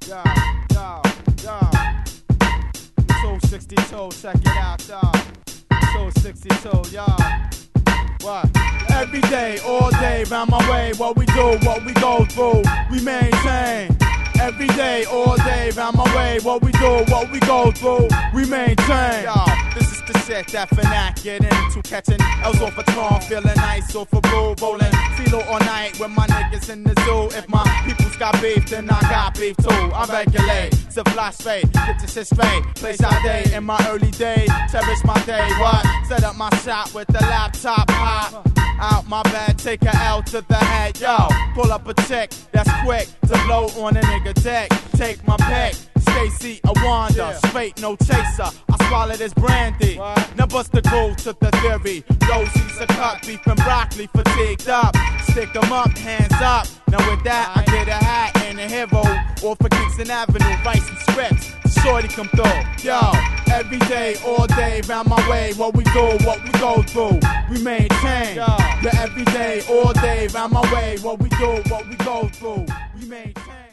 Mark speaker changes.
Speaker 1: Yo, yo, yo. 262, check it out, yo. 262, yo. What? Every day, all day, round my way, what we do, what we go through, we maintain. Every day, all day, round my way, what we do, what we go through, we maintain. Yo, this is the shit that Fanatic get into, catching L's off a Tron, feeling nice off a blue, rolling Philo all night with my niggas in the zoo. If my people's got beef, then I got beef too. I regulate, flash straight, get your shit straight, place out day in my early days, cherish my day, what? Set up my shop with the laptop hot. Out my bed, take a L to the head, yo. Pull up a chick that's quick to blow on a nigga deck. Take my pick, Stacy, a Wanda, straight no chaser. I swallow this brandy. Now bust the groove to the theory. Rosie's a cut, beef and broccoli, fatigued up. Stick 'em up, hands up. Now with that, I get a hat and a hero. Off of Kingston Avenue, write some scripts. Shorty come through, yo. Every day, all day, round my way, what we do, what we go through, we maintain. Yeah, every day, all day, round my way, what we do, what we go through, we maintain.